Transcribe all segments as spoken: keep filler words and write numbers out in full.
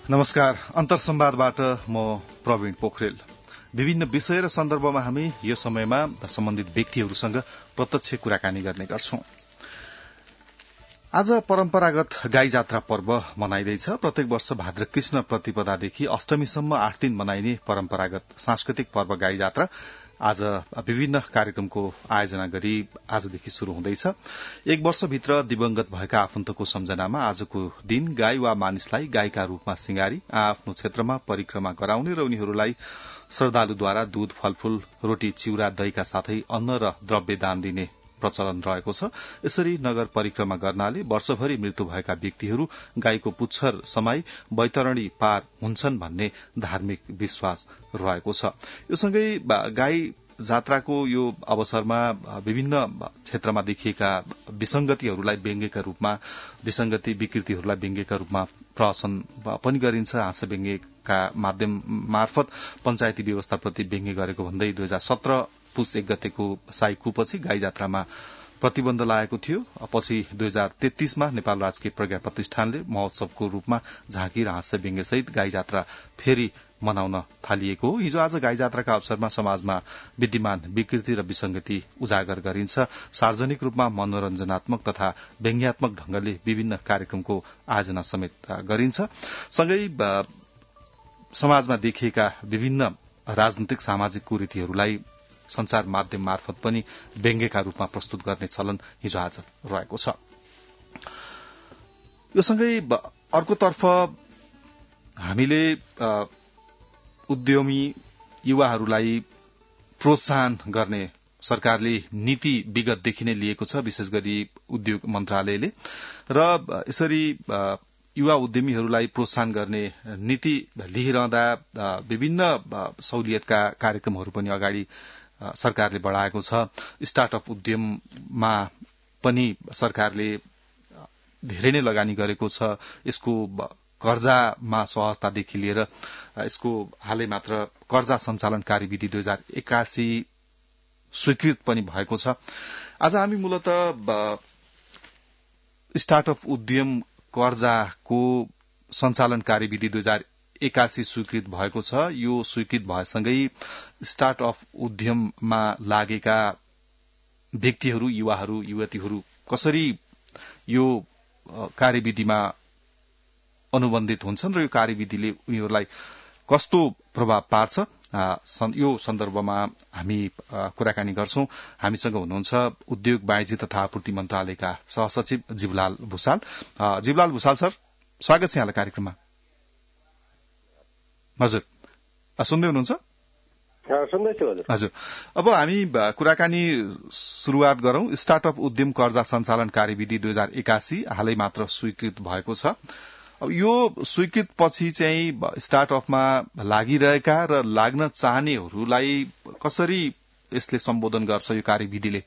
नमस्कार। अन्तर्संवादबाट म प्रवीण पोखरेल। विभिन्न विषय र सन्दर्भमा हामी यो समयमा सम्बन्धित व्यक्तिहरूसँग प्रत्यक्ष कुराकानी गर्ने गर्छौं। आज परम्परागत गाई जात्रा पर्व मनाइँदैछ। प्रत्येक वर्ष भाद्र कृष्ण प्रतिपदादेखि अष्टमीसम्म आठ दिन मनाइने परम्परागत सांस्कृतिक पर्व गाई जात्रा आज विभिन्न कार्यक्रमको आयोजना गरी आजदेखि शुरू हुँदैछ। एक वर्षभित्र दिवंगत भएका आफन्तको सम्झनामा आजको दिन गाई वा मानिसलाई गाईका रूपमा सिंगारी आफ्नो क्षेत्रमा परिक्रमा गराउने र उनीहरूलाई श्रद्धालुद्वारा दूध, फलफूल, रोटी, चिउरा, दहीका साथै अन्न र द्रव्य दान दिने प्रचलन रहेको छ। यसरी नगर परिक्रमा गर्नाले वर्षभरि मृत्यु भएका व्यक्तिहरू गाईको पुच्छर समाई वैतरणी पार हुन्छन् भन्ने धार्मिक विश्वास रहेको छ। यो सँगै गाई जात्राको यो अवसरमा विभिन्न क्षेत्रमा देखिएका विसंगतिहरूलाई व्यङ्ग्यका रूपमा विसंगति विकृतिहरूलाई व्यङ्ग्यका रूपमा प्रहसन पनि गरिन्छ। हाँस्य व्यङ्ग्यका माध्यम मार्फत पञ्चायती व्यवस्थाप्रति व्यङ्ग्य गरेको भन्दै दुई हजार सत्र पुस एक गतेको साइकुपछि गाई जात्रामा प्रतिबन्ध लागेको थियो। पछि दुई हजार तेत्तीसमा नेपाल राजकीय प्रज्ञा प्रतिष्ठानले महोत्सवको रूपमा झाँकी र हाँस्य व्यङ्ग्य सहित गाई जात्रा फेरि मनाउन थालिएको हो। हिजो आज गाई जात्राका अवसरमा समाजमा विद्यमान विकृति र विसंगति उजागर गरिन्छ। सार्वजनिक रूपमा मनोरञ्जनात्मक तथा व्यङ्ग्यात्मक ढंगले विभिन्न कार्यक्रमको आयोजना समेत गरिन्छ। सँगै समाजमा देखिएका विभिन्न राजनैतिक सामाजिक कुरीतिहरूलाई संचार माध्यम मार्फत पनि व्यङ्ग्यका रूपमा प्रस्तुत गर्ने चलन हिजो आज रहेको छ। यो सँगै अर्कोतर्फ हामीले उद्यमी युवाहरूलाई प्रोत्साहन गर्ने सरकारले नीति विगतदेखि नै लिएको छ, विशेष गरी उद्योग मन्त्रालयले, र यसरी युवा उद्यमीहरूलाई प्रोत्साहन गर्ने नीति लिइरहँदा विभिन्न सहुलियतका कार्यक्रमहरू पनि अगाडि सरकारले बढ़ाएको छ। स्टार्टअप उद्यममा पनि सरकारले धेरै नै लगानी गरेको छ। यसको कर्जामा सहजतादेखि लिएर यसको हालै मात्र कर्जा सञ्चालन कार्यविधि दुई हजार एकासी स्वीकृत पनि भएको छ। आज हामी मूलतः स्टार्टअप उद्यम कर्जाको सञ्चालन कार्यविधि दुई हजार एकासी स्वीकृत भएको छ। यो स्वीकृत भएसँगै स्टार्टअप उद्यममा लागेका व्यक्तिहरू, युवाहरू, युवतीहरू कसरी यो कार्यविधिमा अनुबन्धित हुन्छन् र यो कार्यविधिले उनीहरूलाई कस्तो प्रभाव पार्छ, यो सन्दर्भमा हामी कुराकानी गर्छौं। हामीसँग हुनुहुन्छ उद्योग, वाणिज्य तथा आपूर्ति मन्त्रालयका सहसचिव जीवलाल भुसाल। जीवलाल भुसाल सर, स्वागत छ यहाँलाई कार्यक्रममा। हजुर, सुन्दै हुनुहुन्छ? सुन्दैछु हजुर। हजुर, अब हामी कुराकानी शुरूआत गरौं। स्टार्टअप उद्यम कर्जा सञ्चालन कार्यविधि दुई हजार एकासी हालै मात्र स्वीकृत भएको छ। अब यो स्वीकृत पछि चाहिँ स्टार्टअपमा लागिरहेका र लाग्न चाहनेहरूलाई कसरी यसले सम्बोधन गर्छ यो कार्यविधिले?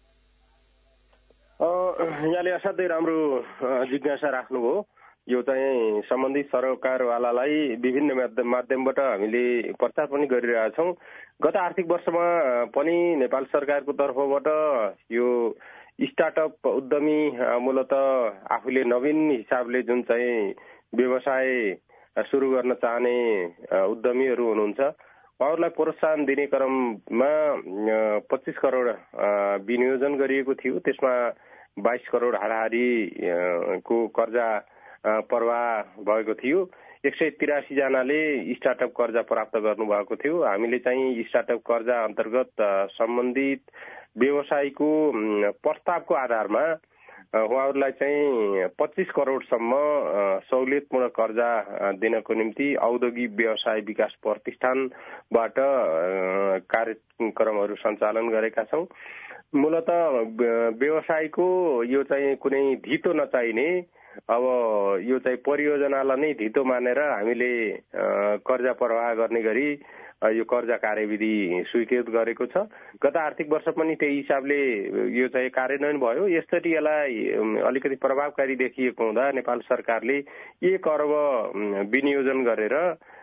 यहाँले असाध्यै राम्रो जिज्ञासा राख्नुभयो। यो चाहिँ सम्बन्धित सरकारवालालाई विभिन्न माध्यमबाट हामीले प्रचार पनि गरिरहेछौँ। गत आर्थिक वर्षमा पनि नेपाल सरकारको तर्फबाट यो स्टार्टअप उद्यमी मूलत आफूले नवीन हिसाबले जुन चाहिँ व्यवसाय सुरु गर्न चाहने उद्यमीहरू हुनुहुन्छ, उहाँहरूलाई प्रोत्साहन दिने क्रममा पच्चीस करोड़ विनियोजन गरिएको थियो। त्यसमा बाइस करोड़ हाराहारी को कर्जा प्रवाह भएको थियो। एक सय तिरासी जनाले स्टार्टअप कर्जा प्राप्त गर्नुभएको थियो। हामीले चाहिँ स्टार्टअप कर्जा अन्तर्गत सम्बन्धित व्यवसायको प्रस्तावको आधारमा उहाँहरूलाई चाहिँ पच्चीस करोड़सम्म सहुलियतपूर्ण कर्जा दिनको निम्ति औद्योगिक व्यवसाय विकास प्रतिष्ठानबाट कार्यक्रमहरू सञ्चालन गरेका छौं। मूलत व्यवसायको यो चाहिँ कुनै धितो नचाहिने, अब यो चाहिँ परियोजनालाई नै धितो मानेर हामीले कर्जा प्रवाह गर्ने गरी यो कर्जा कार्यविधि स्वीकृत गरेको छ। गत आर्थिक वर्ष पनि त्यही हिसाबले यो चाहिँ कार्यान्वयन भयो। यसरी यसलाई अलिकति प्रभावकारी देखिएको हुँदा नेपाल सरकारले एक अर्ब विनियोजन गरेर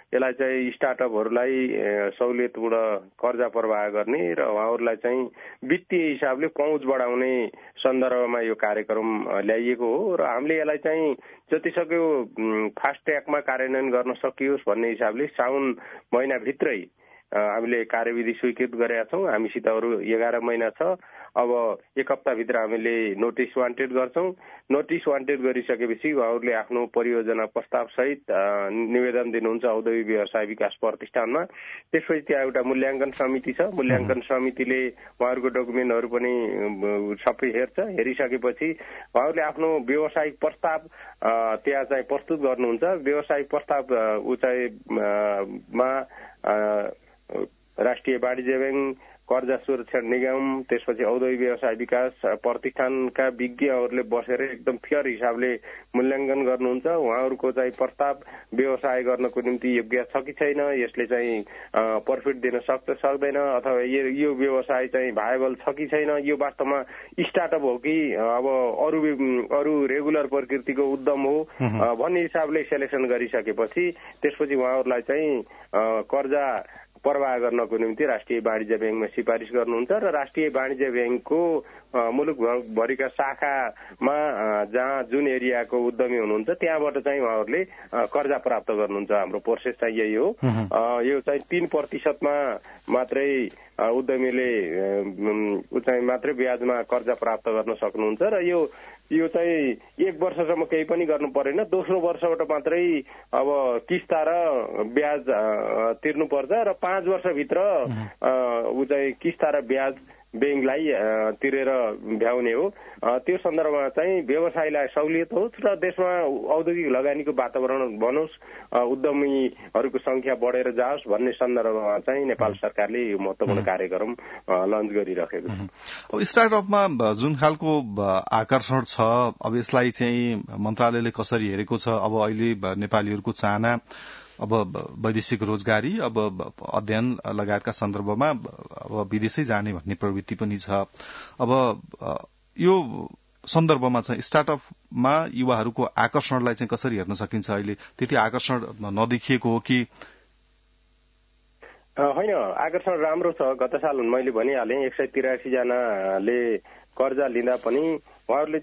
यसलाई चाहिँ स्टार्टअपहरूलाई सहुलियतपूर्ण कर्जा प्रवाह गर्ने र उहाँहरूलाई चाहिँ वित्तीय हिसाबले पहुँच बढाउने सन्दर्भमा यो कार्यक्रम ल्याइएको हो र हामीले यसलाई चाहिँ जतिसक्यो फास्ट ट्र्याकमा कार्यान्वयन गर्न सकियोस् भन्ने हिसाबले साउन महिनाभित्रै हामीले कार्यविधि स्वीकृत गरेका छौँ। हामीसित अरू एघार महिना छ। अब एक हप्ताभित्र हामीले नोटिस वान्टेड गर्छौँ। नोटिस वान्टेड गरिसकेपछि उहाँहरूले आफ्नो परियोजना प्रस्ताव सहित निवेदन दिनुहुन्छ औद्योगिक व्यवसाय विकास प्रतिष्ठानमा। त्यसपछि त्यहाँ एउटा मूल्याङ्कन समिति छ। मूल्याङ्कन समितिले उहाँहरूको डकुमेन्टहरू पनि सबै हेर्छ। हेरिसकेपछि उहाँहरूले आफ्नो व्यावसायिक प्रस्ताव त्यहाँ चाहिँ प्रस्तुत गर्नुहुन्छ। व्यावसायिक प्रस्ताव उचाइमा राष्ट्रिय वाणिज्य ब्याङ्क, कर्जा सुरक्षा निगम, त्यसपछि औद्योगिक व्यवसाय विकास प्रतिष्ठानका विज्ञहरूले बसेर एकदम फेयर हिसाबले मूल्याङ्कन गर्नुहुन्छ। उहाँहरूको चाहिँ प्रस्ताव व्यवसाय गर्नको निम्ति योग्य छ कि छैन, यसले चाहिँ प्रफिट दिन सक्छ सक्दैन, अथवा यो व्यवसाय चाहिँ भाइबल छ कि छैन, यो वास्तवमा स्टार्टअप हो कि अब अरू अरू रेगुलर प्रकृतिको उद्यम हो भन्ने हिसाबले सेलेक्सन गरिसकेपछि त्यसपछि उहाँहरूलाई चाहिँ कर्जा प्रवाह गर्नको निम्ति राष्ट्रिय वाणिज्य ब्याङ्कमा सिफारिस गर्नुहुन्छ र राष्ट्रिय वाणिज्य ब्याङ्कको मुलुकभरिका शाखामा जहाँ जुन एरियाको उद्यमी हुनुहुन्छ त्यहाँबाट चाहिँ उहाँहरूले कर्जा प्राप्त गर्नुहुन्छ। हाम्रो प्रोसेस चाहिँ यही हो। यो चाहिँ तीन प्रतिशतमा मात्रै उद्यमीले चाहिँ मात्रै ब्याजमा कर्जा प्राप्त गर्न सक्नुहुन्छ र यो यो चाहिँ एक वर्षसम्म केही पनि गर्नु परेन। दोस्रो वर्षबाट मात्रै अब किस्ता र ब्याज तिर्नुपर्छ र पाँच वर्षभित्र ऊ चाहिँ किस्ता र ब्याज ब्याङ्कलाई तिरेर भ्याउने हो। त्यो सन्दर्भमा चाहिँ व्यवसायलाई सहुलियत होस् र देशमा औद्योगिक लगानीको वातावरण बनोस्, उद्यमीहरूको संख्या बढेर जाओस् भन्ने सन्दर्भमा चाहिँ नेपाल सरकारले यो महत्त्वपूर्ण कार्यक्रम लन्च गरिरहेको छ। अब स्टार्टअपमा जुन खालको आकर्षण छ, अब यसलाई चाहिँ मन्त्रालयले कसरी हेरेको छ? अब अहिले नेपालीहरूको चाहना अब वैदेशिक रोजगारी, अब अध्ययन लगायतका सन्दर्भमा अब विदेशै जाने भन्ने प्रवृत्ति पनि छ। अब यो सन्दर्भमा चाहिँ स्टार्टअपमा युवाहरूको आकर्षणलाई चाहिँ कसरी हेर्न सकिन्छ? अहिले त्यति आकर्षण नदेखिएको हो कि होइन? आकर्षण राम्रो छ। गत साल मैले भनिहालेँ एक सय तिरासी जनाले कर्जा लिँदा पनि उहाँहरूले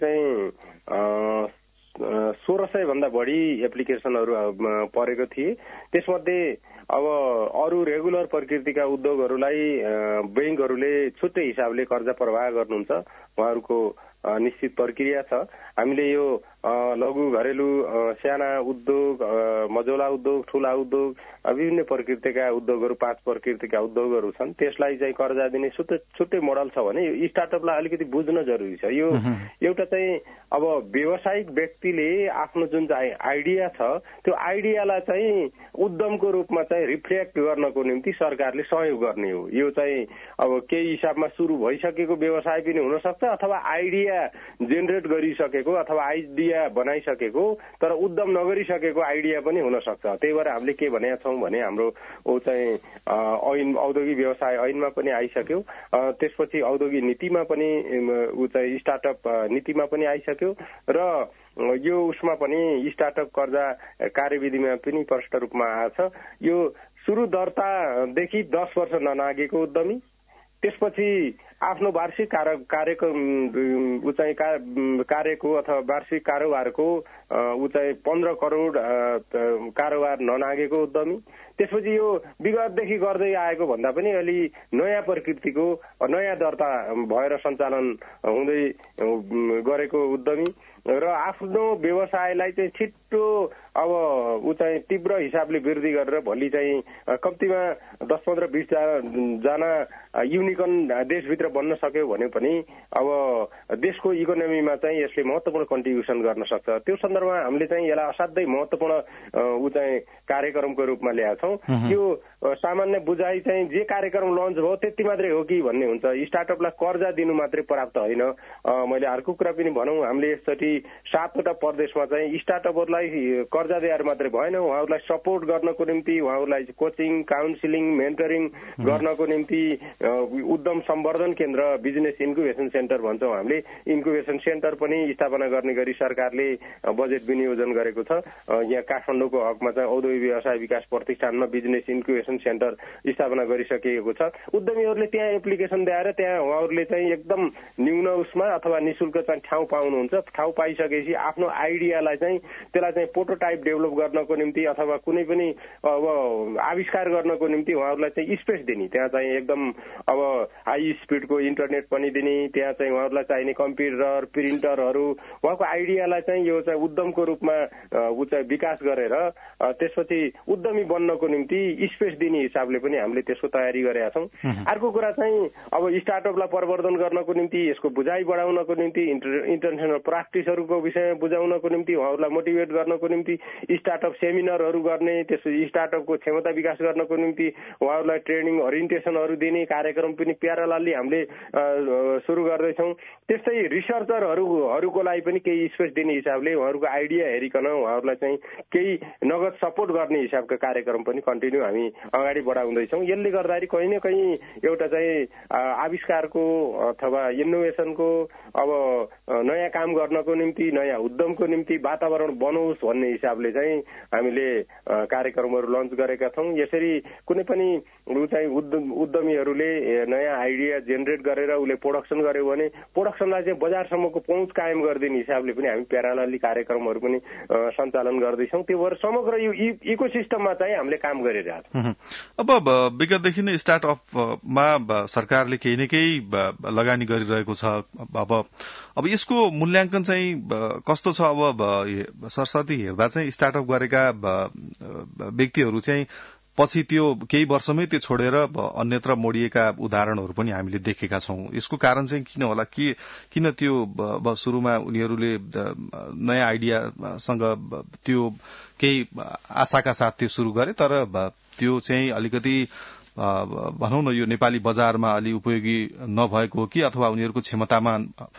चाहिँ सोह्र सय भन्दा बढी एप्लिकेशनहरू परेको थिए। त्यसमध्ये अब अरू रेगुलर प्रकृतिका उद्योगहरूलाई ब्याङ्कहरूले छुट्टै हिसाबले कर्जा प्रवाह गर्नुहुन्छ। उहाँहरूको निश्चित प्रक्रिया छ। हामीले यो लघु घरेलु साना उद्योग, मझौला उद्योग, ठूला उद्योग, विभिन्न प्रकृतिका उद्योगहरू पाँच प्रकृतिका उद्योगहरू छन्। त्यसलाई चाहिँ कर्जा दिने छुट्टै छुट्टै मोडल छ भने यो स्टार्टअपलाई अलिकति बुझ्न जरुरी छ। यो एउटा चाहिँ अब व्यावसायिक व्यक्तिले आफ्नो जुन चाहिँ आइडिया छ त्यो आइडियालाई चाहिँ उद्यमको रूपमा चाहिँ रिफ्लेक्ट गर्नको निम्ति सरकारले सहयोग गर्ने हो। यो चाहिँ अब केही हिसाबमा सुरु भइसकेको व्यवसाय पनि हुन सक्छ अथवा आइडिया जेनेरेट गरिसकेको अथवा आइडिया बनाइसकेको तर उद्यम नगरिसकेको आइडिया पनि हुन सक्छ। त्यही भएर हामीले के भनेका छौँ भने हाम्रो ऊ चाहिँ ऐन औद्योगिक व्यवसाय ऐनमा पनि आइसक्यो, त्यसपछि औद्योगिक नीतिमा पनि ऊ चाहिँ स्टार्टअप नीतिमा पनि आइसक्यो र यो उसमा पनि स्टार्टअप कर्जा कार्यविधिमा पनि प्रष्ट रूपमा आछ। यो सुरु दर्तादेखि दस वर्ष ननागेको उद्यमी, त्यसपछि आफ्नो वार्षिक कार्यको उचाइ कार्यको अथवा वार्षिक कारोबारको उचाइ पन्ध्र करोड कारोबार ननागेको उद्यमी, त्यसपछि यो विगतदेखि गर्दै आएको भन्दा पनि अलि नयाँ प्रकृतिको नयाँ दर्ता भएर सञ्चालन हुँदै गरेको उद्यमी र आफ्नो व्यवसायलाई चाहिँ छिट्टो अब ऊ चाहिँ तीव्र हिसाबले वृद्धि गरेर भोलि चाहिँ कम्तीमा दस पन्ध्र बिस जना युनिकर्न देशभित्र बन्न सक्यो भने पनि अब देशको इकोनोमीमा चाहिँ यसले महत्त्वपूर्ण कन्ट्रिब्युसन गर्न सक्छ। त्यो सन्दर्भमा हामीले चाहिँ यसलाई असाध्यै महत्त्वपूर्ण ऊ चाहिँ कार्यक्रमको रूपमा ल्याएका छौँ। यो सामान्य बुझाइ चाहिँ जे कार्यक्रम लन्च भयो त्यति मात्रै हो कि भन्ने हुन्छ। स्टार्टअपलाई कर्जा दिनु मात्रै पर्याप्त होइन। मैले अर्को कुरा पनि भनौँ, हामीले यसचोटि सातवटा प्रदेशमा चाहिँ स्टार्टअपहरूलाई उहाँहरूलाई कर्जा दिएर मात्रै भएन, उहाँहरूलाई सपोर्ट गर्नको निम्ति, उहाँहरूलाई कोचिङ, काउन्सिलिङ, मेन्टरिङ गर्नको निम्ति उद्यम सम्वर्धन केन्द्र, बिजनेस इन्क्युबेसन सेन्टर भन्छौँ हामीले, इन्क्युबेसन सेन्टर पनि स्थापना गर्ने गरी सरकारले बजेट विनियोजन गरेको छ। यहाँ काठमाडौँको हकमा चाहिँ औद्योगिक व्यवसाय विकास प्रतिष्ठानमा बिजनेस इन्क्युबेसन सेन्टर स्थापना गरिसकिएको छ। उद्यमीहरूले त्यहाँ एप्लिकेसन दिएर त्यहाँ उहाँहरूले चाहिँ एकदम न्यून उसमा अथवा निशुल्क चाहिँ ठाउँ पाउनुहुन्छ। ठाउँ पाइसकेपछि आफ्नो आइडियालाई चाहिँ त्यसलाई चाहिँ प्रोटोटाइप डेभलप गर्नको निम्ति अथवा कुनै पनि अब आविष्कार गर्नको निम्ति उहाँहरूलाई चाहिँ स्पेस दिने, त्यहाँ चाहिँ एकदम अब हाई स्पिडको इन्टरनेट पनि दिने, त्यहाँ चाहिँ उहाँहरूलाई चाहिने कम्प्युटर, प्रिन्टरहरू, उहाँको आइडियालाई चाहिँ यो चाहिँ उद्यमको रूपमा ऊ चाहिँ विकास गरेर त्यसपछि उद्यमी बन्नको निम्ति स्पेस दिने हिसाबले पनि हामीले त्यसको तयारी गरेका छौँ। अर्को कुरा चाहिँ अब स्टार्टअपलाई प्रवर्धन गर्नको निम्ति, यसको बुझाइ बढाउनको निम्ति, इन्टरनेसनल प्र्याक्टिसहरूको विषयमा बुझाउनको निम्ति, उहाँहरूलाई मोटिभेट गर्नको निम्ति स्टार्टअप सेमिनारहरू गर्ने, त्यसपछि स्टार्टअपको क्षमता विकास गर्नको निम्ति उहाँहरूलाई ट्रेनिङ ओरिएन्टेसनहरू दिने कार्यक्रम पनि प्यारालली हामीले सुरु गर्दैछौँ। त्यस्तै रिसर्चरहरूको लागि पनि केही स्पेस दिने हिसाबले उहाँहरूको आइडिया हेरिकन उहाँहरूलाई चाहिँ केही नगद सपोर्ट गर्ने हिसाबका कार्यक्रम पनि कन्टिन्यू हामी अगाडि बढाउँदैछौँ। यसले गर्दाखेरि कहीँ न कहीँ एउटा चाहिँ आविष्कारको अथवा इनोभेसनको अब नयाँ काम गर्नको निम्ति, नयाँ उद्यमको निम्ति वातावरण बनोस् भन्ने हिसाबले चाहिँ हामीले कार्यक्रमहरू लन्च गरेका छौँ। यसरी कुनै पनि ऊ चाहिँ उद्यमीहरूले नयाँ आइडिया जेनेरेट गरेर उसले प्रोडक्सन गर्यो भने प्रोडक्सनलाई चाहिँ बजारसम्मको पहुँच कायम गरिदिने हिसाबले पनि हामी प्यारालली कार्यक्रमहरू पनि सञ्चालन गर्दैछौँ। त्यो भएर समग्र यो इको सिस्टममा चाहिँ हामीले काम गरिरहेको छौँ। अब विगतदेखि नै स्टार्टअपमा सरकारले केही न केही लगानी गरिरहेको छ। अब अब यसको मूल्याङ्कन चाहिँ कस्तो छ? अब सरसर्ती हेर्दा चाहिँ स्टार्टअप गरेका व्यक्तिहरू चाहिँ पछि त्यो केही वर्षमै त्यो छोडेर अन्यत्र मोडिएका उदाहरणहरू पनि हामीले देखेका छौं। यसको कारण चाहिँ किन होला? के किन त्यो सुरुमा उनीहरूले नयाँ आइडियासँग त्यो केही आशाका साथ त्यो सुरु गरे, तर त्यो चाहिँ अलिकति भनौं न यो नेपाली बजारमा अलि उपयोगी नभएको हो कि अथवा उनीहरूको क्षमतामा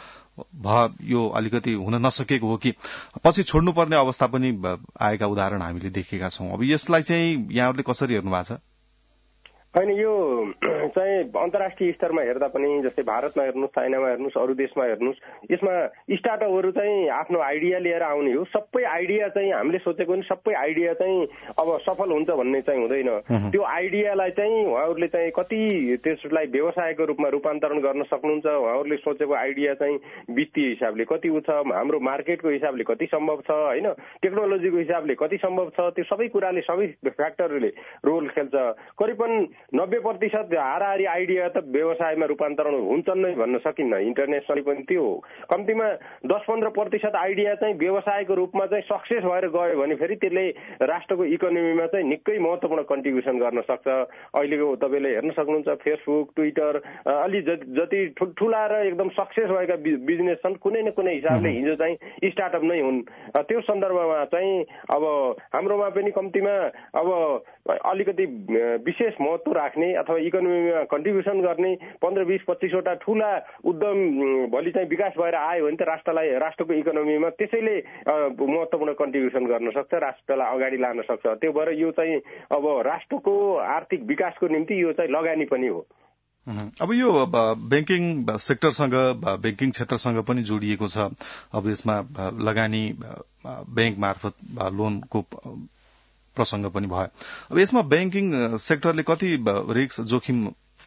भ यो अलिकति हुन नसकेको हो कि पछि छोड्नुपर्ने अवस्था पनि आएका उदाहरण हामीले देखेका छौं। अब यसलाई चाहिँ यहाँहरूले कसरी हेर्नु भएको छ? होइन, यो चाहिँ अन्तर्राष्ट्रिय स्तरमा हेर्दा पनि जस्तै भारतमा हेर्नुहोस्, चाइनामा हेर्नुहोस्, अरू देशमा हेर्नुहोस्, यसमा स्टार्टअपहरू चाहिँ आफ्नो आइडिया लिएर आउने हो। सबै आइडिया चाहिँ हामीले सोचेको नि सबै आइडिया चाहिँ अब सफल हुन्छ भन्ने चाहिँ हुँदैन। त्यो आइडियालाई चाहिँ उहाँहरूले चाहिँ कति त्यसलाई व्यवसायको रूपमा रूपान्तरण गर्न सक्नुहुन्छ, उहाँहरूले सोचेको आइडिया चाहिँ वित्तीय हिसाबले कति उ छ, हाम्रो मार्केटको हिसाबले कति सम्भव छ, होइन, टेक्नोलोजीको हिसाबले कति सम्भव छ, त्यो सबै कुराले सबै फ्याक्टरहरूले रोल खेल्छ। करिबन नब्बे प्रतिशत हाराहारी आइडिया त व्यवसायमा रूपान्तरण हुन्छन् नै भन्न सकिन्न। इन्टरनेसनली पनि त्यो हो। कम्तीमा दस पन्ध्र प्रतिशत आइडिया चाहिँ व्यवसायको रूपमा चाहिँ सक्सेस भएर गयो भने फेरि त्यसले राष्ट्रको इकोनोमीमा चाहिँ निकै महत्त्वपूर्ण कन्ट्रिब्युसन गर्न सक्छ। अहिलेको तपाईँले हेर्न सक्नुहुन्छ फेसबुक, ट्विटर, अलि जति ठुल्ठुला र एकदम सक्सेस भएका बिजनेस छन्, कुनै न कुनै हिसाबले हिजो चाहिँ स्टार्टअप नै हुन्। त्यो सन्दर्भमा चाहिँ अब हाम्रोमा पनि कम्तीमा अब अलिकति विशेष महत्त्व राख्ने अथवा इकोनोमीमा कन्ट्रिब्युसन गर्ने पन्ध्र बिस पच्चिसवटा ठुला उद्यम भोलि चाहिँ विकास भएर आयो भने त राष्ट्रलाई राष्ट्रको इकोनोमीमा त्यसैले महत्त्वपूर्ण कन्ट्रिब्युसन गर्न सक्छ, राष्ट्रलाई अगाडि लान सक्छ। त्यो भएर यो चाहिँ अब राष्ट्रको आर्थिक विकासको निम्ति यो चाहिँ लगानी पनि हो। अब यो ब्याङ्किङ सेक्टरसँग, ब्याङ्किङ क्षेत्रसँग पनि जोडिएको छ। अब यसमा लगानी ब्याङ्क मार्फत लोनको प्रसंग पनि भयो। अब यसमा ब्याङ्किङ सेक्टरले कति रिस्क जोखिम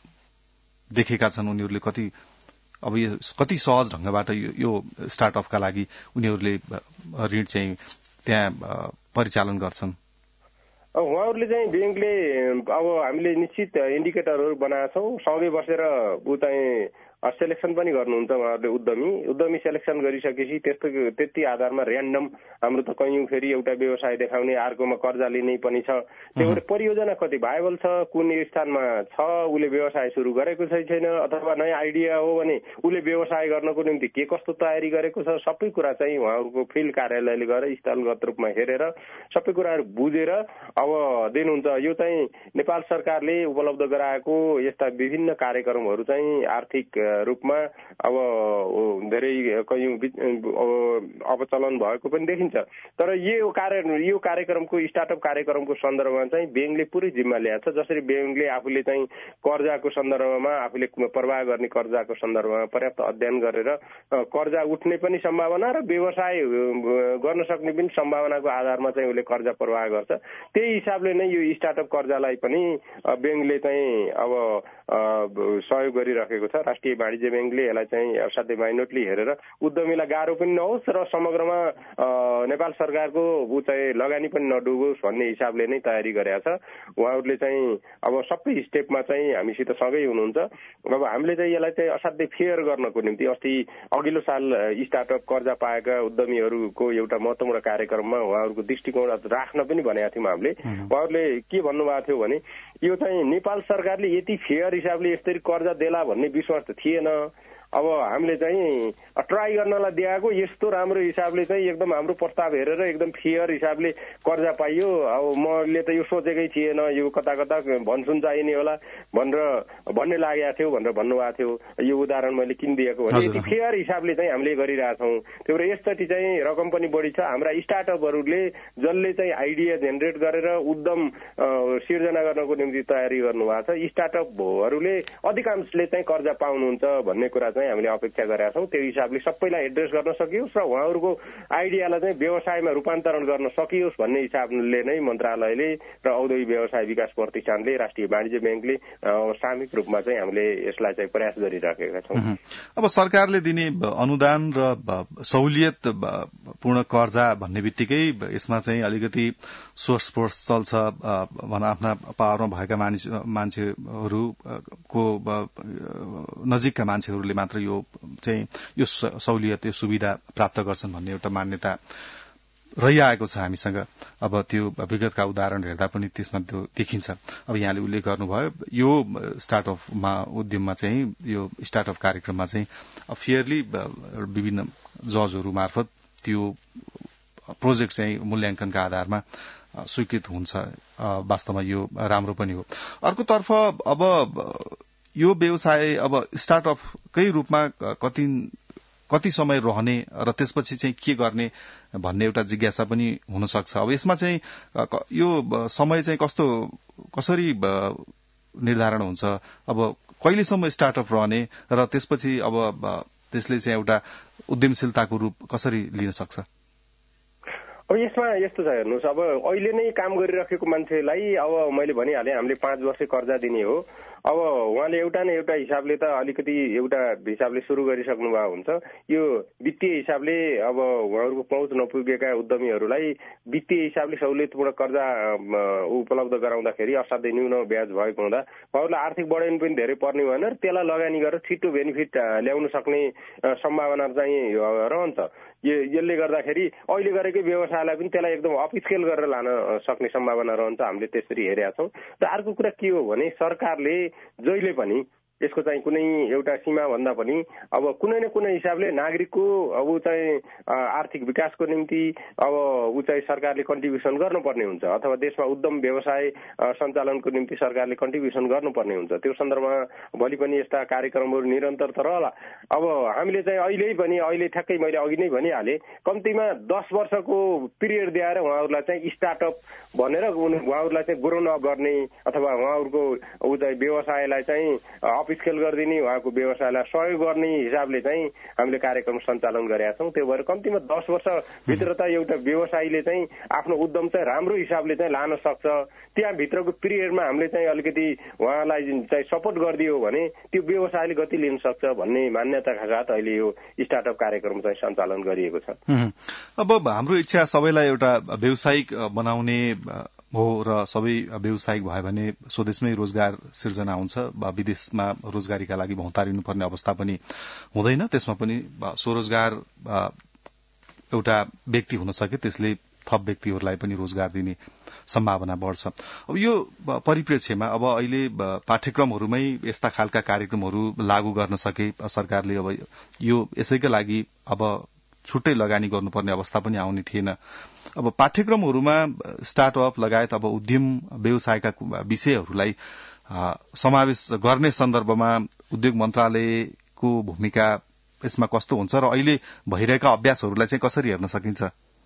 देखेका छन्? उनीहरूले कति अब यो कति सहज ढंगबाट यो स्टार्टअपका लागि उनीहरूले ऋण चाहिँ त्यहाँ परिचालन गर्छन्? उहाँहरूले चाहिँ ब्याङ्कले अब हामीले निश्चित इन्डिकेटरहरू बनाएका छौँ। सँगै बसेर ऊ चाहिँ सेलेक्सन पनि गर्नुहुन्छ उहाँहरूले। उद्यमी उद्यमी सेलेक्सन गरिसकेपछि त्यस्तो त्यति आधारमा ऱ्यान्डम हाम्रो त कयौँ फेरि एउटा व्यवसाय देखाउने, अर्कोमा कर्जा लिने पनि छ। त्यही भएर परियोजना कति भाइबल छ, कुन स्थानमा छ, उसले व्यवसाय सुरु गरेको छ छैन, अथवा नयाँ आइडिया हो भने उसले व्यवसाय गर्नको निम्ति के कस्तो तयारी गरेको छ, सबै कुरा चाहिँ उहाँहरूको फिल्ड कार्यालयले गएर स्थलगत रूपमा हेरेर सबै कुराहरू बुझेर अब दिनुहुन्छ। यो चाहिँ नेपाल सरकारले उपलब्ध गराएको यस्ता विभिन्न कार्यक्रमहरू चाहिँ आर्थिक रूपमा अब धेरै कयौं अपचलन भएको पनि देखिन्छ। तर यो कार्य यो कार्यक्रमको स्टार्टअप कार्यक्रमको सन्दर्भमा चाहिँ ब्याङ्कले पुरै जिम्मा ल्याएको छ। जसरी ब्याङ्कले आफूले चाहिँ कर्जाको सन्दर्भमा आफूले प्रवाह गर्ने कर्जाको सन्दर्भमा पर्याप्त अध्ययन गरेर कर्जा उठ्ने पनि सम्भावना र व्यवसाय गर्न सक्ने पनि सम्भावनाको आधारमा चाहिँ उसले कर्जा प्रवाह गर्छ। त्यही हिसाबले नै यो स्टार्टअप कर्जालाई पनि ब्याङ्कले चाहिँ अब सहयोग गरिरहेको छ। राष्ट्रिय वाणिज्य ब्याङ्कले यसलाई चाहिँ असाध्यै माइनोटली हेरेर उद्यमीलाई गाह्रो पनि नहोस् र समग्रमा नेपाल सरकारको ऊ चाहिँ लगानी पनि नडुबोस् भन्ने हिसाबले नै तयारी गरेका छ। उहाँहरूले चाहिँ अब सबै स्टेपमा चाहिँ हामीसित सँगै हुनुहुन्छ। अब हामीले चाहिँ यसलाई चाहिँ असाध्यै फेयर गर्नको निम्ति अस्ति अघिल्लो साल स्टार्टअप कर्जा पाएका उद्यमीहरूको एउटा महत्त्वपूर्ण कार्यक्रममा उहाँहरूको दृष्टिकोण राख्न पनि भनेका थियौँ हामीले। उहाँहरूले के भन्नुभएको थियो भने यो चाहिँ नेपाल सरकारले यति फेयर हिसाबले यसरी कर्जा देला भन्ने विश्वास त थिएन। अब हामीले चाहिँ ट्राई गर्नलाई दिएको यस्तो राम्रो हिसाबले चाहिँ एकदम हाम्रो प्रस्ताव हेरेर एकदम फेयर हिसाबले कर्जा पाइयो। अब मैले त यो सोचेकै थिएन, यो कता कता भनसुन चाहिने होला भनेर भन्ने लागेको थियो भनेर भन्नुभएको थियो। यो उदाहरण मैले किन दिएको भने यति फेयर हिसाबले चाहिँ हामीले गरिरहेछौँ। त्यो भएर यसचोटि चाहिँ रकम पनि बढी छ। हाम्रा स्टार्टअपहरूले जसले चाहिँ आइडिया जेनेरेट गरेर उद्यम सिर्जना गर्नको निम्ति तयारी गर्नुभएको छ, स्टार्टअपहरूले अधिकांशले चाहिँ कर्जा पाउनुहुन्छ भन्ने कुरा हामीले अपेक्षा गरेका छौँ। त्यो हिसाबले सबैलाई एड्रेस गर्न सकियोस् र उहाँहरूको आइडियालाई चाहिँ व्यवसायमा रूपान्तरण गर्न सकियोस् भन्ने हिसाबले नै मन्त्रालयले र औद्योगिक व्यवसाय विकास प्रतिष्ठानले राष्ट्रिय वाणिज्य ब्याङ्कले सामूहिक रूपमा चाहिँ हामीले यसलाई चाहिँ प्रयास गरिराखेका छौँ। अब सरकारले दिने अनुदान र सहुलियत पूर्ण कर्जा भन्ने बित्तिकै यसमा चाहिँ अलिकति सोर्स फोर्स चल्छ भन आफ्ना पावरमा भएका मान्छेहरूको नजिकका मान्छेहरूले मात्र यो चाहिँ यो सहुलियत यो सुविधा प्राप्त गर्छन् भन्ने एउटा मान्यता रहिआएको छ हामीसँग। अब त्यो विगतका उदाहरण हेर्दा पनि त्यसमा त्यो देखिन्छ। अब यहाँले उल्लेख गर्नुभयो यो स्टार्टअपमा उद्यममा चाहिँ यो स्टार्टअप कार्यक्रममा चाहिँ फेयरली विभिन्न जजहरू मार्फत त्यो प्रोजेक्ट चाहिँ मूल्याङ्कनका आधारमा स्वीकृत हुन्छ। वास्तवमा यो राम्रो पनि हो। अर्कोतर्फ अब यो व्यवसाय अब स्टार्टअपकै रूपमा कति कति समय रहने र त्यसपछि चाहिँ के गर्ने भन्ने एउटा जिज्ञासा पनि हुन सक्छ। अब यसमा चाहिँ यो समय चाहिँ कस्तो कसरी निर्धारण हुन्छ? अब कहिलेसम्म स्टार्टअप रहने र त्यसपछि अब त्यसले चाहिँ एउटा उद्यमशीलताको रूप कसरी लिन सक्छ? अब यसमा यस्तो छ हेर्नुहोस्, अब अहिले नै काम गरिराखेको मान्छेलाई अब मैले भनिहालेँ हामीले पाँच वर्ष कर्जा दिने हो। अब उहाँले एउटा न एउटा हिसाबले त अलिकति एउटा हिसाबले सुरु गरिसक्नु भएको हुन्छ। यो वित्तीय हिसाबले अब उहाँहरूको पहुँच नपुगेका उद्यमीहरूलाई वित्तीय हिसाबले सहुलियतपूर्ण कर्जा उपलब्ध गराउँदाखेरि असाध्यै न्यून ब्याज भएको हुँदा उहाँहरूलाई आर्थिक बढाइनु पनि धेरै पर्ने भएन र त्यसलाई लगानी गरेर छिटो बेनिफिट ल्याउन सक्ने सम्भावना चाहिँ रहन्छ। यसले गर्दाखेरि अहिले गरेकै व्यवसायलाई पनि त्यसलाई एकदम अपस्केल गरेर लान सक्ने सम्भावना रहन्छ। हामीले त्यसरी हेरेका छौँ। र अर्को कुरा के हो भने सरकारले जहिले पनि यसको चाहिँ कुनै एउटा सीमा भन्दा पनि अब कुनै न कुनै हिसाबले नागरिकको अब चाहिँ आर्थिक विकासको निम्ति अब ऊ चाहिँ सरकारले कन्ट्रिब्युसन गर्नुपर्ने हुन्छ अथवा देशमा उद्यम व्यवसाय सञ्चालनको निम्ति सरकारले कन्ट्रिब्युसन गर्नुपर्ने हुन्छ। त्यो सन्दर्भमा भोलि पनि यस्ता कार्यक्रमहरू निरन्तर त रहला। अब हामीले चाहिँ अहिले पनि अहिले ठ्याक्कै मैले अघि नै भनिहालेँ कम्तीमा दस वर्षको पिरियड दिएर उहाँहरूलाई चाहिँ स्टार्टअप भनेर उहाँहरूलाई चाहिँ ग्रोन अप गर्ने अथवा उहाँहरूको ऊ चाहिँ व्यवसायलाई चाहिँ स्केल गरिदिने उहाँको व्यवसायलाई सहयोग गर्ने हिसाबले चाहिँ हामीले कार्यक्रम सञ्चालन गरेका छौँ। त्यो भएर कम्तीमा दस वर्षभित्र त एउटा व्यवसायीले चाहिँ आफ्नो उद्यम चाहिँ राम्रो हिसाबले चाहिँ लान सक्छ। त्यहाँभित्रको पिरियडमा हामीले चाहिँ अलिकति उहाँलाई चाहिँ सपोर्ट गरिदियो भने त्यो व्यवसायले गति लिन सक्छ भन्ने मान्यताका साथ अहिले यो स्टार्टअप कार्यक्रम चाहिँ सञ्चालन गरिएको छ। अब हाम्रो इच्छा सबैलाई एउटा व्यावसायिक बनाउने हो र सबै व्यावसायिक भयो भने स्वदेशमै रोजगार सिर्जना हुन्छ, विदेशमा रोजगारीका लागि भौतारिनु पर्ने अवस्था पनि हुँदैन। त्यसमा पनि स्वरोजगार एउटा व्यक्ति हुन सके त्यसले थप व्यक्तिहरूलाई पनि रोजगार दिने सम्भावना बढ्छ। अब यो परिप्रेक्ष्यमा अब अहिले पाठ्यक्रमहरूमै यस्ता खालका कार्यक्रमहरू लागू गर्न सके सरकारले अब यो यसैका लागि अब छुट्टै लगानी गर्नुपर्ने अवस्था पनि आउने थिएन। अब पाठ्यक्रमहरूमा स्टार्टअप लगायत अब उद्यम व्यवसायका विषयहरूलाई समावेश गर्ने सन्दर्भमा उद्योग मन्त्रालय को भूमिका यसमा कस्तो हुन्छ र अहिले भइरहेका अभ्यासहरूलाई चाहिँ कसरी हेर्न सकिन्छ?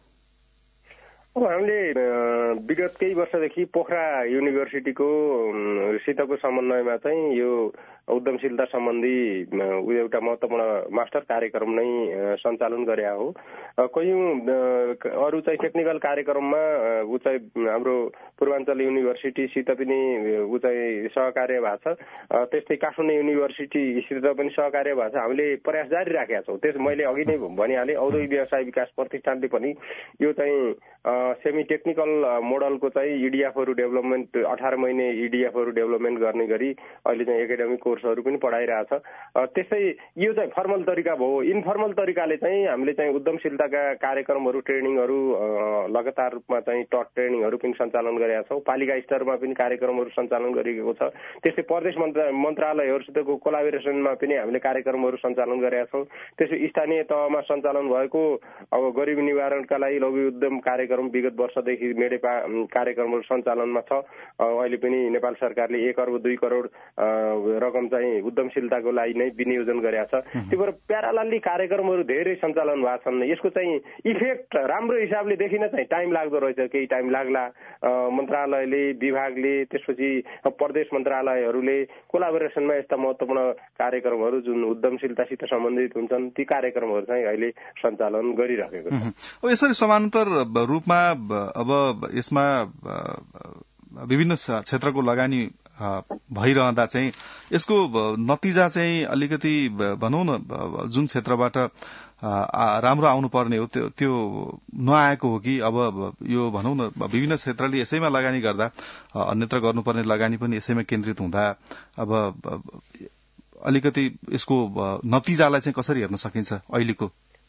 अब हामीले विगत केही वर्षदेखि पोखरा युनिभर्सिटीको सितको समन्वयमा चाहिँ यो उद्यमशीलता सम्बन्धी एउटा महत्त्वपूर्ण मास्टर कार्यक्रम नै सञ्चालन गरे हो। कयौं अरू चाहिँ टेक्निकल कार्यक्रममा ऊ चाहिँ हाम्रो पूर्वाञ्चल युनिभर्सिटीसित पनि ऊ चाहिँ सहकार्य भएको छ, त्यस्तै काठमाडौँ युनिभर्सिटीसित पनि सहकार्य भएको छ। हामीले प्रयास जारी राखेका छौँ। त्यस मैले अघि नै भनिहालेँ, औद्योगिक व्यवसाय विकास प्रतिष्ठानले पनि यो चाहिँ सेमी टेक्निकल मोडलको चाहिँ इडिएफहरू डेभलपमेन्ट अठार महिने इडिएफहरू डेभलपमेन्ट गर्ने गरी अहिले चाहिँ एकाडेमिक कोर्सहरू पनि पढाइरहेछ। त्यस्तै यो चाहिँ फर्मल तरिका भयो। इन्फर्मल तरिकाले चाहिँ हामीले चाहिँ उद्यमशीलताका कार्यक्रमहरू ट्रेनिङहरू लगातार रूपमा चाहिँ टट ट्रेनिङहरू पनि सञ्चालन गरेका छौँ। पालिका स्तरमा पनि कार्यक्रमहरू सञ्चालन गरिएको छ। त्यस्तै प्रदेश मन्त्रालयहरूसितको कोलाबोरेसनमा पनि हामीले कार्यक्रमहरू सञ्चालन गरेका छौँ। त्यसै स्थानीय तहमा सञ्चालन भएको अब गरिबी निवारणका लागि लघु उद्यम कार्यक्रम विगत वर्षदेखि मेडेपा कार्यक्रमहरू सञ्चालनमा छ। अहिले पनि नेपाल सरकारले एक अर्ब दुई करोड रकम चाहिँ उद्यमशीलताको लागि नै विनियोजन गरेका छ। त्यो भएर प्यारालली कार्यक्रमहरू धेरै सञ्चालन भएको छन्। यसको चाहिँ इफेक्ट राम्रो हिसाबले देखिन चाहिँ टाइम लाग्दो रहेछ, केही टाइम लाग्ला। मन्त्रालयले, विभागले, त्यसपछि प्रदेश मन्त्रालयहरूले कोलाबोरेसनमा यस्ता महत्त्वपूर्ण कार्यक्रमहरू जुन उद्यमशीलतासित सम्बन्धित हुन्छन् ती कार्यक्रमहरू चाहिँ अहिले सञ्चालन गरिरहेको छ। यसरी समानान्तर रूपमा अब यसमा विभिन्न क्षेत्रको लगानी भइरहँदा चाहिँ यसको नतिजा चाहिँ अलिकति भनौँ न जुन क्षेत्रबाट राम्रो आउनु पर्ने हो त्यो त्यो नआएको हो कि अब यो भनौँ न विभिन्न क्षेत्रले यसैमा लगानी गर्दा अन्यत्र गर्नुपर्ने लगानी पनि यसैमा केन्द्रित हुँदा अब अलिकति यसको नतिजालाई चाहिँ कसरी हेर्न सकिन्छ अहिलेको?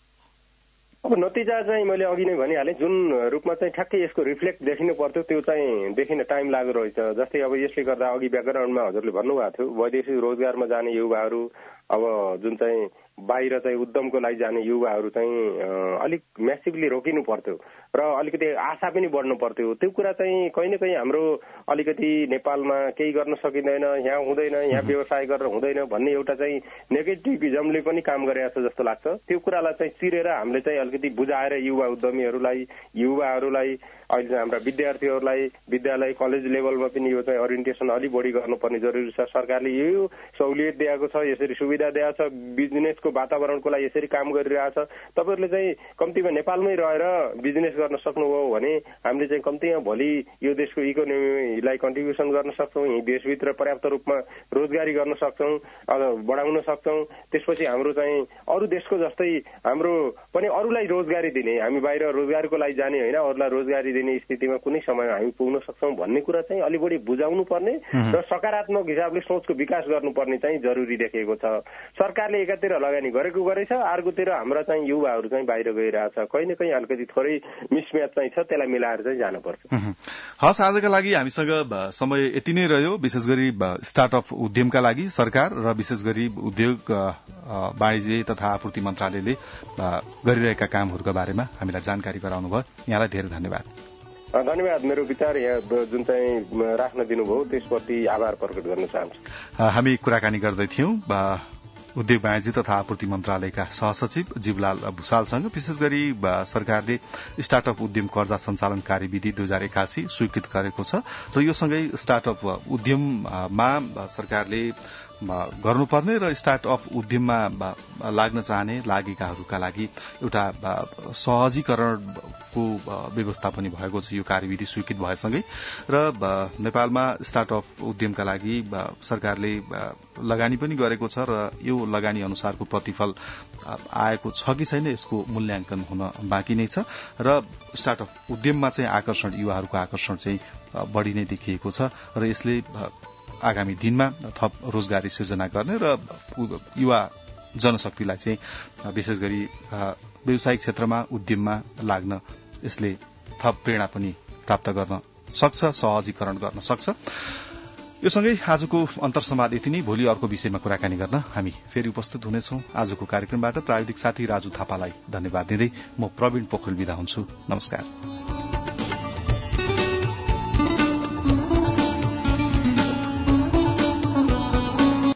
अब नतिजा चाहिँ मैले अघि नै भनिहालेँ, जुन रूपमा चाहिँ ठ्याक्कै यसको रिफ्लेक्ट देखिनु पर्थ्यो त्यो चाहिँ देखिन टाइम लाग्दो रहेछ। जस्तै अब यसले गर्दा अघि ब्याकग्राउन्डमा हजुरले भन्नुभएको थियो वैदेशिक रोजगारमा जाने युवाहरू, अब जुन चाहिँ बाहिर चाहिँ उद्यमको लागि जाने युवाहरू चाहिँ अलिक म्यासिभली रोकिनु पर्थ्यो र अलिकति आशा पनि बढ्नु पर्थ्यो। त्यो कुरा चाहिँ कहीँ न कहीँ हाम्रो अलिकति नेपालमा केही गर्न सकिँदैन, यहाँ हुँदैन, यहाँ व्यवसाय गरेर हुँदैन भन्ने एउटा चाहिँ नेगेटिभिजमले पनि काम गरेको छ जस्तो लाग्छ। त्यो कुरालाई चाहिँ चिरेर हामीले चाहिँ अलिकति बुझाएर युवा उद्यमीहरूलाई, युवाहरूलाई, अहिले चाहिँ हाम्रा विद्यार्थीहरूलाई विद्यालय कलेज लेभलमा पनि यो चाहिँ ओरिएन्टेसन अलिक बढी गर्नुपर्ने जरुरी छ। सरकारले यो सहुलियत दिएको छ, यसरी सुविधा दिएको छ, बिजनेसको वातावरणको लागि यसरी काम गरिरहेछ। तपाईँहरूले चाहिँ कम्तीमा नेपालमै रहेर बिजनेस गर्न सक्नुभयो भने हामीले चाहिँ कम्तीमा भोलि यो देशको इकोनोमीलाई कन्ट्रिब्युसन गर्न सक्छौँ, यही देशभित्र पर्याप्त रूपमा रोजगारी गर्न सक्छौँ, बढाउन सक्छौँ। त्यसपछि हाम्रो चाहिँ अरू देशको जस्तै हाम्रो पनि अरूलाई रोजगारी दिने, हामी बाहिर रोजगारीको लागि जाने होइन, अरूलाई रोजगारी दिने स्थितिमा कुनै समय हामी पुग्न सक्छौँ भन्ने कुरा चाहिँ अलि बढी बुझाउनु पर्ने र सकारात्मक हिसाबले सोचको विकास गर्नुपर्ने चाहिँ जरुरी देखिएको छ। सरकारले एकातिर लगानी गरेको गरेछ, अर्कोतिर हाम्रा चाहिँ युवाहरू चाहिँ बाहिर गइरहेछ। कहीँ न कहीँ अलिकति थोरै मिसम्याच चाहिँ छ, त्यसलाई मिलाएर चाहिँ जानुपर्छ। हस्, आजका लागि हामीसँग समय यति नै रह्यो। विशेष गरी स्टार्टअप उद्यमका लागि सरकार र विशेष गरी उद्योग वाणिज्य तथा आपूर्ति मन्त्रालयले गरिरहेका कामहरूका बारेमा हामीलाई जानकारी गराउनु भयो। यहाँलाई धेरै धन्यवाद। धन्यवाद। मेरो विचार यहाँ जुन चाहिँ राख्न दिनुभयो त्यसप्रति आभार प्रकट गर्न चाहन्छु। हामी कुराकानी गर्दैथ्यौं उद्योग वाणिज्य तथा आपूर्ति मन्त्रालयका सहसचिव जीवलाल भूषालसँग। विशेष गरी सरकारले स्टार्टअप उद्यम कर्जा सञ्चालन कार्यविधि दुई हजार एकासी स्वीकृत गरेको छ र यो सँगै स्टार्टअप उद्यममा सरकारले गर्नुपर्ने र स्टार्टअप उद्यममा लाग्न चाहने लागेकाहरूका लागि एउटा सहजीकरणको व्यवस्था पनि भएको छ। यो कार्यविधि स्वीकृत भएसँगै र नेपालमा स्टार्टअप उद्यमका लागि सरकारले लगानी पनि गरेको छ र यो लगानी अनुसारको प्रतिफल आएको छ कि छैन यसको मूल्याङ्कन हुन बाँकी नै छ र स्टार्टअप उद्यममा चाहिँ आकर्षण, युवाहरूको आकर्षण चाहिँ बढ़ी नै देखिएको छ र यसले आगामी दिनमा थप रोजगारी सृजना गर्ने र युवा जनशक्तिलाई चाहिँ विशेष गरी व्यावसायिक क्षेत्रमा उद्यममा लाग्न यसले थप प्रेरणा पनि प्राप्त गर्न सक्छ, सहजीकरण गर्न सक्छ। यो सँगै आजको अन्तर्संवाद यति नै। भोलि अर्को विषयमा कुराकानी गर्न हामी फेरि उपस्थित हुनेछौं। आजको कार्यक्रमबाट प्राविधिक साथी राजु थापालाई धन्यवाद दिँदै म प्रवीण पोखरेल बिदा हुन्छु। नमस्कार।